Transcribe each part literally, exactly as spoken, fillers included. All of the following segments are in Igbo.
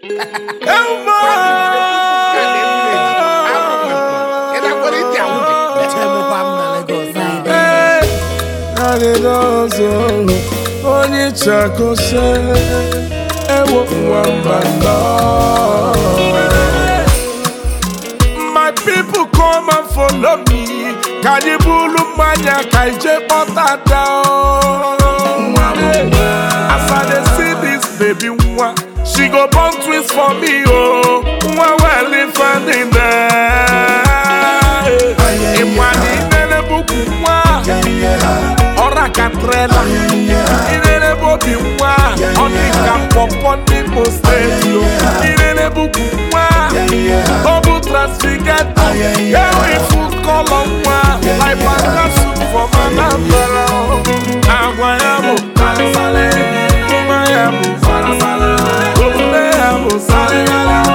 Onye chakose ewo mwambanda. My people come and follow me. Kanibulu manya kaije otada. As I dey see this baby nwa, she go born twins for me oh. Nwa well if I in there. Imwani nene buku nwa. Ora katrela. Inene bobi nwa. Oni kampopo ni postejo. Inene buku nwa. Obu transfigate. Ewi food color nwa. Like pasta soup for manambara. Agwa yamu sale. Kuma yamu sale. Kumbe yamu sale.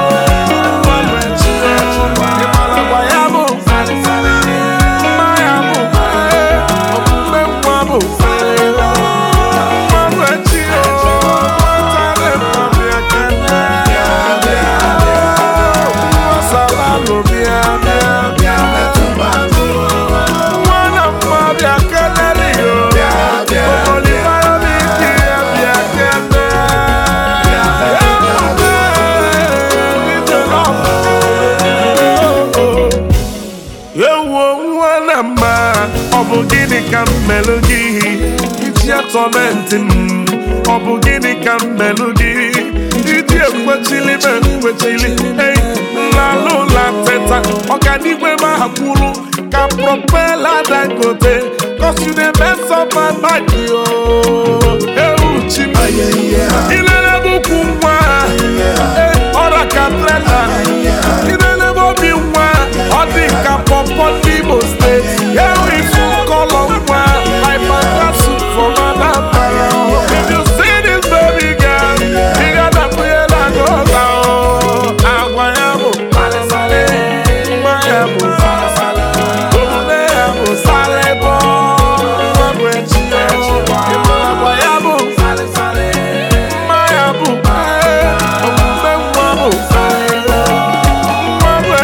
Obu gini ka mmelu gị iji atọmenti m. Obu gini ka mmelu gị iji ekwechili me ekwechili. Hey, lalu la teta ọkanigwe ma hakwuru ka propela Dangote. Cause you dey mess up my mind yo. Ewu chi m ilele buku nwa. Ọra ka trela ilele bobi nwa. Ọ dị ka pọpọ n'Imo State. Ewu ifu color nwa. Like pasta soup for manambara. If you see this baby girl, you gotta pray la goza oh. Agwa yamu sale sale. Nwa yamu sale sale. Kumbe yamu sale bo. Agwa yamu sale sale. Nwa yamu sale. Kumbe yamu sale bo. Agwa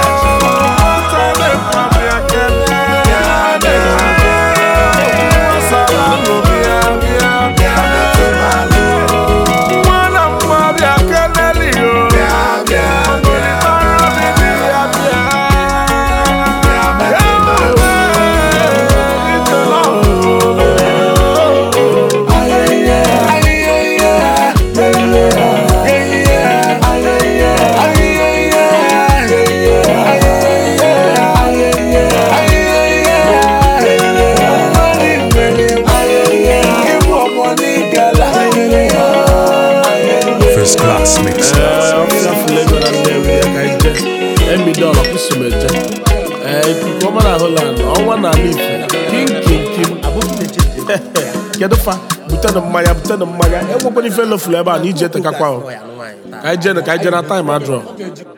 First class mix. Emi dollar kusumeje. Eh, kuma na Holland, ọnwa na Alife. King king king. Kedu fa? Buta mmanya, buta mmanya. E nwekwa ni fellow flavor na ije tekakwa. Ka ije na ka ije na time adro.